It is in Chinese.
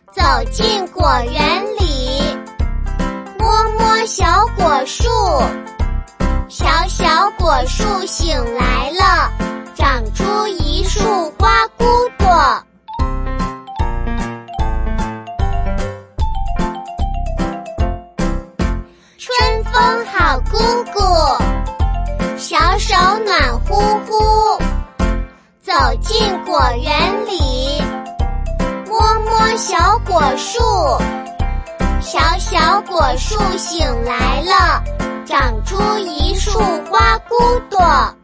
走进果园里，摸摸小果树，小小果树醒来了，长出一束花骨朵。春风好姑姑，小手暖乎乎，走进果园里，摸摸小果树，小小果树醒来了，长出一束花骨朵。